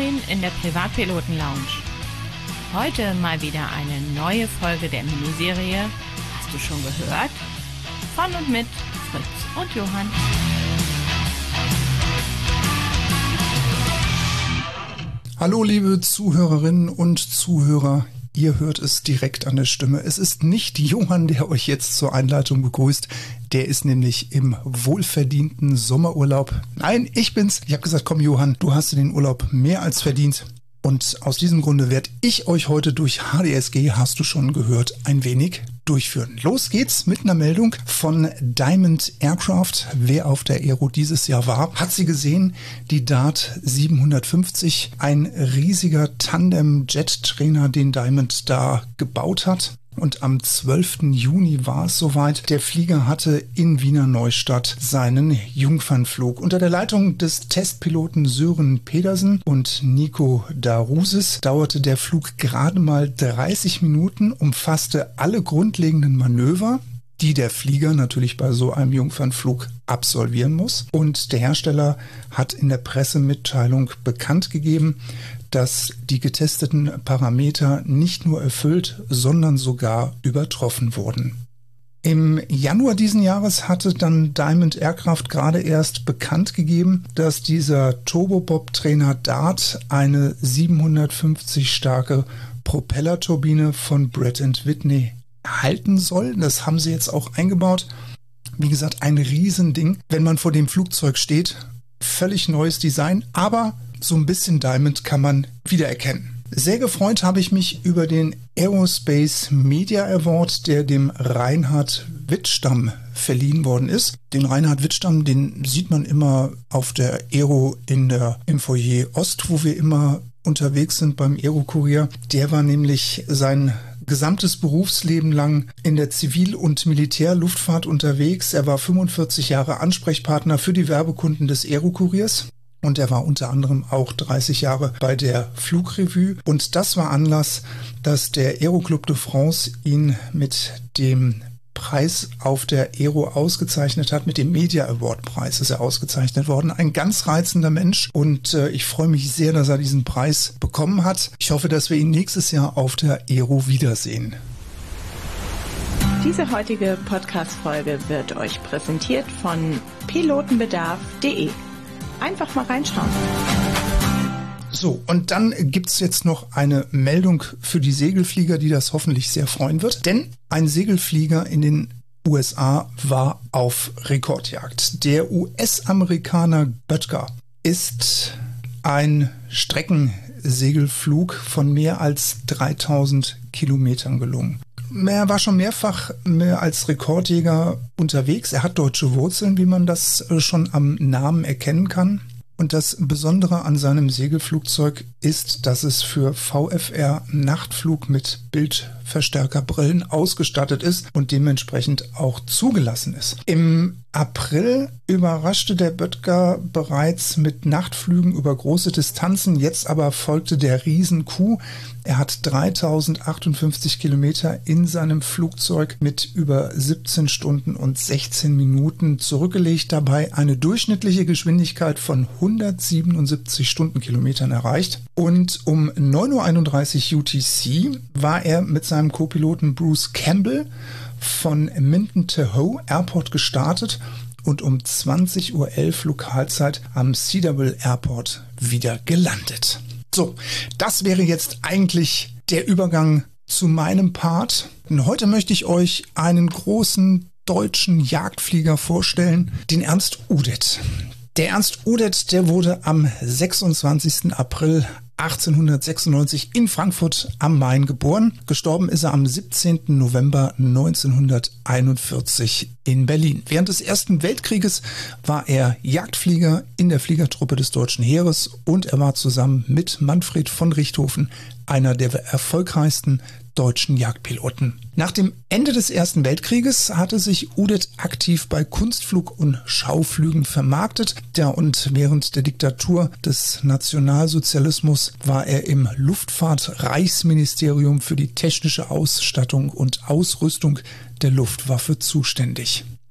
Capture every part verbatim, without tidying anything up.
Moin in der Privatpiloten-Lounge. Heute mal wieder eine neue Folge der Miniserie Hast du schon gehört? Von und mit Fritz und Johann. Hallo liebe Zuhörerinnen und Zuhörer, ihr hört es direkt an der Stimme. Es ist nicht Johann, der euch jetzt zur Einleitung begrüßt. Der ist nämlich im wohlverdienten Sommerurlaub. Nein, ich bin's. Ich habe gesagt, komm Johann, du hast den Urlaub mehr als verdient. Und aus diesem Grunde werde ich euch heute durch H D S G, hast du schon gehört, ein wenig durchführen. Los geht's mit einer Meldung von Diamond Aircraft. Wer auf der Aero dieses Jahr war, hat sie gesehen. Die Dart siebenhundertfünfzig, ein riesiger Tandem-Jet-Trainer, den Diamond da gebaut hat. Und am zwölften Juni war es soweit. Der Flieger hatte in Wiener Neustadt seinen Jungfernflug. Unter der Leitung des Testpiloten Sören Pedersen und Nico Darusis dauerte der Flug gerade mal dreißig Minuten, umfasste alle grundlegenden Manöver, die der Flieger natürlich bei so einem Jungfernflug absolvieren muss. Und der Hersteller hat in der Pressemitteilung bekannt gegeben, dass die getesteten Parameter nicht nur erfüllt, sondern sogar übertroffen wurden. Im Januar diesen Jahres hatte dann Diamond Aircraft gerade erst bekannt gegeben, dass dieser Turboprop-Trainer Dart eine siebenhundertfünfzig starke Propellerturbine von Pratt and Whitney erhalten soll. Das haben sie jetzt auch eingebaut. Wie gesagt, ein Riesending, wenn man vor dem Flugzeug steht. Völlig neues Design, aber so ein bisschen Diamond kann man wiedererkennen. Sehr gefreut habe ich mich über den Aerospace Media Award, der dem Reinhard Wittstamm verliehen worden ist. Den Reinhard Wittstamm, den sieht man immer auf der Aero in der, im Foyer Ost, wo wir immer unterwegs sind beim Aero-Kurier. Der war nämlich sein gesamtes Berufsleben lang in der Zivil- und Militärluftfahrt unterwegs. Er war fünfundvierzig Jahre Ansprechpartner für die Werbekunden des Aero-Kuriers. Und er war unter anderem auch dreißig Jahre bei der Flugrevue. Und das war Anlass, dass der Aero Club de France ihn mit dem Preis auf der Aero ausgezeichnet hat. Mit dem Media Award Preis ist er ausgezeichnet worden. Ein ganz reizender Mensch. Und äh, ich freue mich sehr, dass er diesen Preis bekommen hat. Ich hoffe, dass wir ihn nächstes Jahr auf der Aero wiedersehen. Diese heutige Podcast-Folge wird euch präsentiert von pilotenbedarf punkt de. Einfach mal reinschauen. So, und dann gibt's jetzt noch eine Meldung für die Segelflieger, die das hoffentlich sehr freuen wird. Denn ein Segelflieger in den U S A war auf Rekordjagd. Der U S-Amerikaner Böttger ist ein Streckensegelflug von mehr als dreitausend Kilometern gelungen. Er war schon mehrfach mehr als Rekordjäger unterwegs. Er hat deutsche Wurzeln, wie man das schon am Namen erkennen kann. Und das Besondere an seinem Segelflugzeug ist, dass es für V F R-Nachtflug mit Bildverstärkerbrillen ausgestattet ist und dementsprechend auch zugelassen ist. Im April überraschte der Böttger bereits mit Nachtflügen über große Distanzen, jetzt aber folgte der Riesen-Coup. Er hat dreitausendachtundfünfzig Kilometer in seinem Flugzeug mit über siebzehn Stunden und sechzehn Minuten zurückgelegt, dabei eine durchschnittliche Geschwindigkeit von hundertsiebenundsiebzig Stundenkilometern erreicht. Und um neun Uhr einunddreißig U T C war er mit seinem Co-Piloten Bruce Campbell von Minton Tahoe Airport gestartet und um zwanzig Uhr elf Lokalzeit am Cedarville Airport wieder gelandet. So, das wäre jetzt eigentlich der Übergang zu meinem Part. Und heute möchte ich euch einen großen deutschen Jagdflieger vorstellen, den Ernst Udet. Der Ernst Udet, der wurde am sechsundzwanzigsten April achtzehnhundertsechsundneunzig in Frankfurt am Main geboren. Gestorben ist er am siebzehnten November neunzehnhunderteinundvierzig in Berlin. Während des Ersten Weltkrieges war er Jagdflieger in der Fliegertruppe des Deutschen Heeres und er war zusammen mit Manfred von Richthofen einer der erfolgreichsten deutschen Jagdpiloten. Nach dem Ende des Ersten Weltkrieges hatte sich Udet aktiv bei Kunstflug- und Schauflügen vermarktet. Ja, und während der Diktatur des Nationalsozialismus war er im Luftfahrt-Reichsministerium für die technische Ausstattung und Ausrüstung der Luftwaffe zuständig.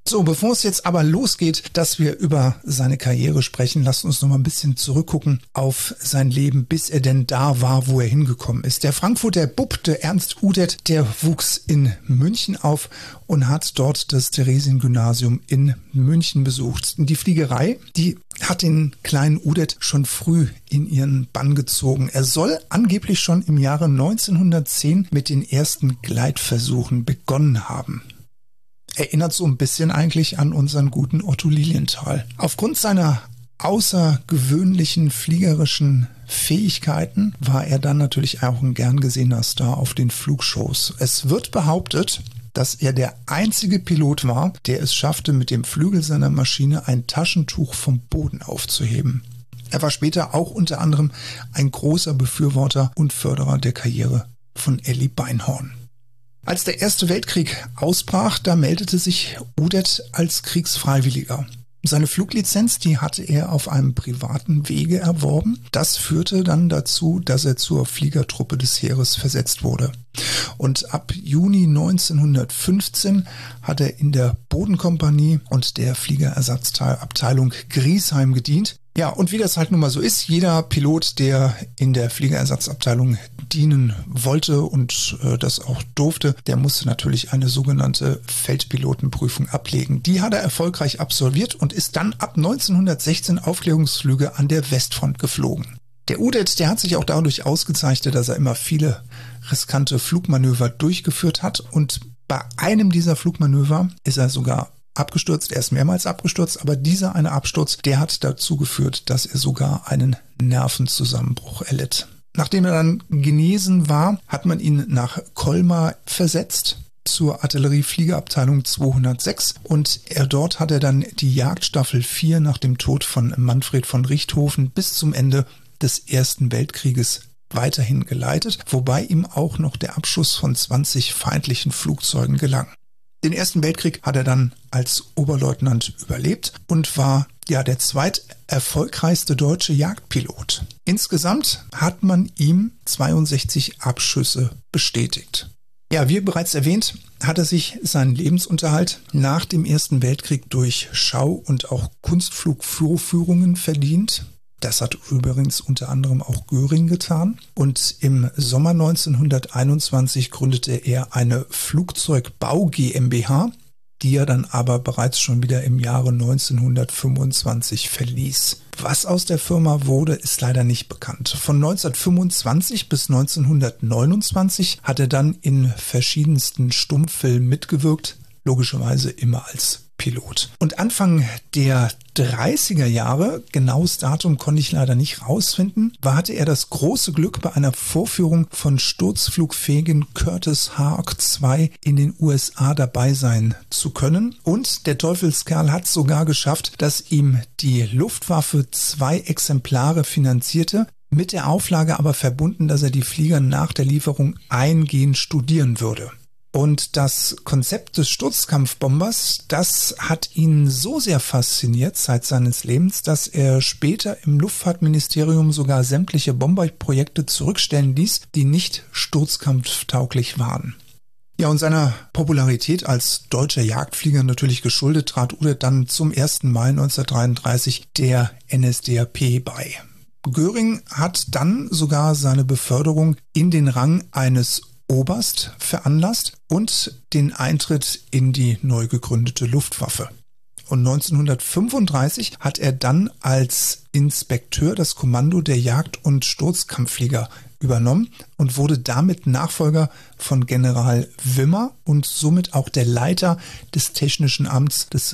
So, bevor es jetzt aber losgeht, dass wir über seine Karriere sprechen, lasst uns noch mal ein bisschen zurückgucken auf sein Leben, bis er denn da war, wo er hingekommen ist. Der Frankfurter Bub, der Ernst Udet, der wuchs in München auf und hat dort das Theresiengymnasium in München besucht. Die Fliegerei, die hat den kleinen Udet schon früh in ihren Bann gezogen. Er soll angeblich schon im Jahre neunzehnhundertzehn mit den ersten Gleitversuchen begonnen haben. Erinnert so ein bisschen eigentlich an unseren guten Otto Lilienthal. Aufgrund seiner außergewöhnlichen fliegerischen Fähigkeiten war er dann natürlich auch ein gern gesehener Star auf den Flugshows. Es wird behauptet, dass er der einzige Pilot war, der es schaffte, mit dem Flügel seiner Maschine ein Taschentuch vom Boden aufzuheben. Er war später auch unter anderem ein großer Befürworter und Förderer der Karriere von Elly Beinhorn. Als der Erste Weltkrieg ausbrach, da meldete sich Udet als Kriegsfreiwilliger. Seine Fluglizenz, die hatte er auf einem privaten Wege erworben. Das führte dann dazu, dass er zur Fliegertruppe des Heeres versetzt wurde. Und ab Juni neunzehnhundertfünfzehn hat er in der Bodenkompanie und der Fliegerersatzabteilung Griesheim gedient. Ja, und wie das halt nun mal so ist, jeder Pilot, der in der Fliegerersatzabteilung dienen wollte und äh, das auch durfte, der musste natürlich eine sogenannte Feldpilotenprüfung ablegen. Die hat er erfolgreich absolviert und ist dann ab neunzehnhundertsechzehn Aufklärungsflüge an der Westfront geflogen. Der Udet, der hat sich auch dadurch ausgezeichnet, dass er immer viele riskante Flugmanöver durchgeführt hat und bei einem dieser Flugmanöver ist er sogar abgestürzt, er ist mehrmals abgestürzt, aber dieser eine Absturz, der hat dazu geführt, dass er sogar einen Nervenzusammenbruch erlitt. Nachdem er dann genesen war, hat man ihn nach Colmar versetzt zur Artilleriefliegerabteilung zweihundertsechs und er dort hat er dann die Jagdstaffel vier nach dem Tod von Manfred von Richthofen bis zum Ende des Ersten Weltkrieges weiterhin geleitet, wobei ihm auch noch der Abschuss von zwanzig feindlichen Flugzeugen gelang. Den Ersten Weltkrieg hat er dann als Oberleutnant überlebt und war ja der zweiterfolgreichste deutsche Jagdpilot. Insgesamt hat man ihm zweiundsechzig Abschüsse bestätigt. Ja, wie bereits erwähnt, hat er sich seinen Lebensunterhalt nach dem Ersten Weltkrieg durch Schau- und auch Kunstflugvorführungen verdient. Das hat übrigens unter anderem auch Göring getan. Und im Sommer neunzehnhunderteinundzwanzig gründete er eine Flugzeugbau GmbH, die er dann aber bereits schon wieder im Jahre neunzehnhundertfünfundzwanzig verließ. Was aus der Firma wurde, ist leider nicht bekannt. Von neunzehnhundertfünfundzwanzig bis neunzehnhundertneunundzwanzig hat er dann in verschiedensten Stummfilmen mitgewirkt, logischerweise immer als Pilot. Und Anfang der dreißiger Jahre, genaues Datum konnte ich leider nicht rausfinden, war, hatte er das große Glück, bei einer Vorführung von sturzflugfähigen Curtiss Hawk zwei in den U S A dabei sein zu können. Und der Teufelskerl hat sogar geschafft, dass ihm die Luftwaffe zwei Exemplare finanzierte, mit der Auflage aber verbunden, dass er die Flieger nach der Lieferung eingehend studieren würde. Und das Konzept des Sturzkampfbombers, das hat ihn so sehr fasziniert Zeit seines Lebens, dass er später im Luftfahrtministerium sogar sämtliche Bomberprojekte zurückstellen ließ, die nicht sturzkampftauglich waren. Ja, und seiner Popularität als deutscher Jagdflieger natürlich geschuldet, trat Udet dann zum ersten Mai neunzehnhundertdreiunddreißig der N S D A P bei. Göring hat dann sogar seine Beförderung in den Rang eines Oberst veranlasst und den Eintritt in die neu gegründete Luftwaffe. Und neunzehnhundertfünfunddreißig hat er dann als Inspekteur das Kommando der Jagd- und Sturzkampfflieger übernommen und wurde damit Nachfolger von General Wimmer und somit auch der Leiter des Technischen Amts des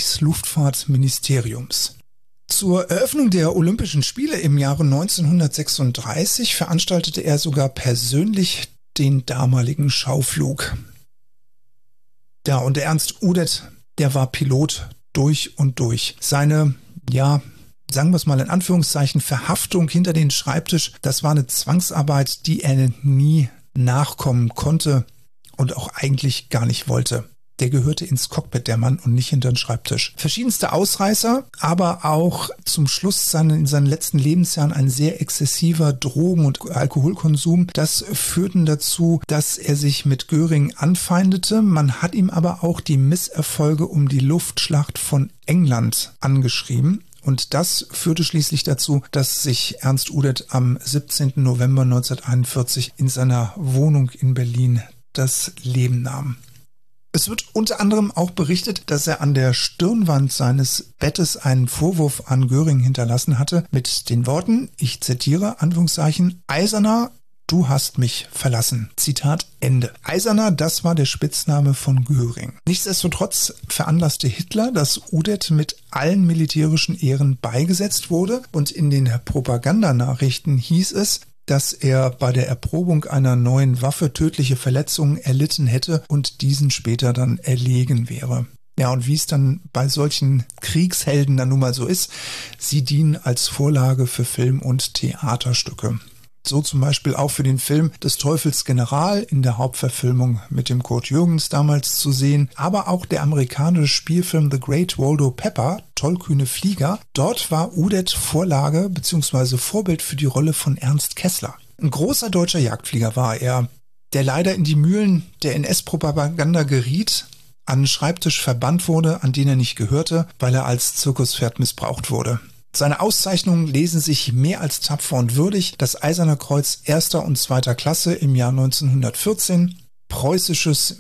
Reichsluftfahrtministeriums. Zur Eröffnung der Olympischen Spiele im Jahre neunzehnhundertsechsunddreißig veranstaltete er sogar persönlich den damaligen Schauflug. Ja, und der Ernst Udet, der war Pilot durch und durch. Seine, ja, sagen wir es mal in Anführungszeichen, Verhaftung hinter den Schreibtisch, das war eine Zwangsarbeit, die er nie nachkommen konnte und auch eigentlich gar nicht wollte. Der gehörte ins Cockpit, der Mann, und nicht hinter den Schreibtisch. Verschiedenste Ausreißer, aber auch zum Schluss seine, in seinen letzten Lebensjahren ein sehr exzessiver Drogen- und Alkoholkonsum. Das führten dazu, dass er sich mit Göring anfeindete. Man hat ihm aber auch die Misserfolge um die Luftschlacht von England angeschrieben. Und das führte schließlich dazu, dass sich Ernst Udet am siebzehnten November neunzehnhunderteinundvierzig in seiner Wohnung in Berlin das Leben nahm. Es wird unter anderem auch berichtet, dass er an der Stirnwand seines Bettes einen Vorwurf an Göring hinterlassen hatte mit den Worten, ich zitiere, Anführungszeichen, Eiserner, du hast mich verlassen. Zitat Ende. Eiserner, das war der Spitzname von Göring. Nichtsdestotrotz veranlasste Hitler, dass Udet mit allen militärischen Ehren beigesetzt wurde, und in den Propagandanachrichten hieß es, dass er bei der Erprobung einer neuen Waffe tödliche Verletzungen erlitten hätte und diesen später dann erlegen wäre. Ja, und wie es dann bei solchen Kriegshelden dann nun mal so ist, sie dienen als Vorlage für Film- und Theaterstücke. So zum Beispiel auch für den Film des Teufels General in der Hauptverfilmung mit dem Kurt Jürgens damals zu sehen, aber auch der amerikanische Spielfilm The Great Waldo Pepper, Tollkühne Flieger. Dort war Udet Vorlage bzw. Vorbild für die Rolle von Ernst Kessler. Ein großer deutscher Jagdflieger war er, der leider in die Mühlen der N S-Propaganda geriet, an einen Schreibtisch verbannt wurde, an den er nicht gehörte, weil er als Zirkuspferd missbraucht wurde. Seine Auszeichnungen lesen sich mehr als tapfer und würdig. Das Eiserne Kreuz erster und zweiter Klasse im Jahr neunzehnhundertvierzehn, preußisches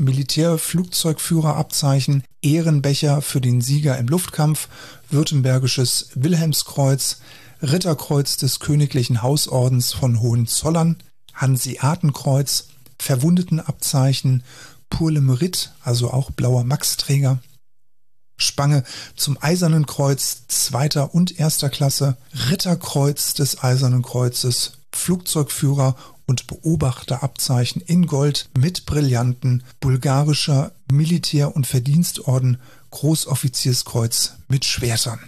Militärflugzeugführerabzeichen, Ehrenbecher für den Sieger im Luftkampf, württembergisches Wilhelmskreuz, Ritterkreuz des Königlichen Hausordens von Hohenzollern, Hanseatenkreuz, Verwundetenabzeichen, Pour le Mérite, also auch blauer Maxträger, Spange zum Eisernen Kreuz zweiter und erster Klasse, Ritterkreuz des Eisernen Kreuzes, Flugzeugführer und Beobachterabzeichen in Gold mit Brillanten, bulgarischer Militär- und Verdienstorden, Großoffizierskreuz mit Schwertern.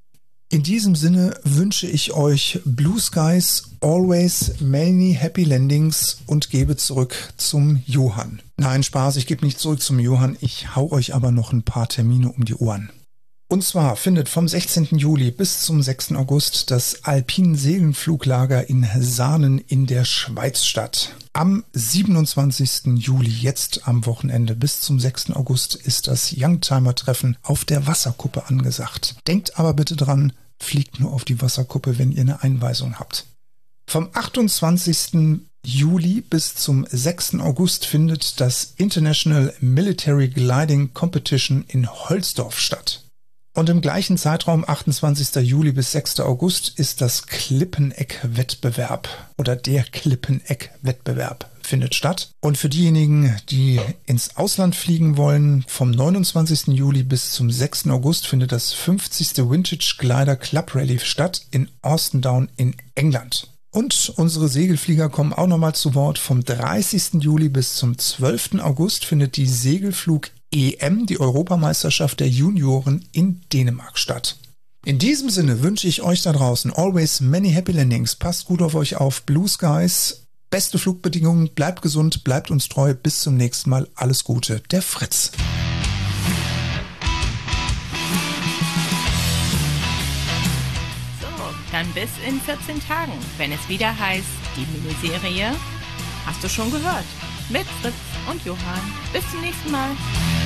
In diesem Sinne wünsche ich euch Blue Skies, always many happy landings und gebe zurück zum Johann. Nein, Spaß, ich gebe nicht zurück zum Johann, ich hau euch aber noch ein paar Termine um die Ohren. Und zwar findet vom sechzehnten Juli bis zum sechsten August das Alpinen Segelfluglager in Saanen in der Schweiz statt. Am siebenundzwanzigsten Juli, jetzt am Wochenende, bis zum sechsten August ist das Youngtimer-Treffen auf der Wasserkuppe angesagt. Denkt aber bitte dran, fliegt nur auf die Wasserkuppe, wenn ihr eine Einweisung habt. Vom achtundzwanzigsten Juli bis zum sechsten August findet das International Military Gliding Competition in Holzdorf statt. Und im gleichen Zeitraum, achtundzwanzigsten Juli bis sechsten August, ist das Klippeneck-Wettbewerb oder der Klippeneck-Wettbewerb findet statt. Und für diejenigen, die ins Ausland fliegen wollen, vom neunundzwanzigsten Juli bis zum sechsten August findet das fünfzigste Vintage Glider Club Rally statt in Austin Down in England. Und unsere Segelflieger kommen auch nochmal zu Wort. Vom dreißigsten Juli bis zum zwölften August findet die Segelflug E M, die Europameisterschaft der Junioren in Dänemark statt. In diesem Sinne wünsche ich euch da draußen always many happy landings. Passt gut auf euch auf. Blue Skies, beste Flugbedingungen, bleibt gesund, bleibt uns treu. Bis zum nächsten Mal. Alles Gute, der Fritz. So, dann bis in vierzehn Tagen, wenn es wieder heißt, die Miniserie Hast du schon gehört? Mit Fritz und Johann. Bis zum nächsten Mal.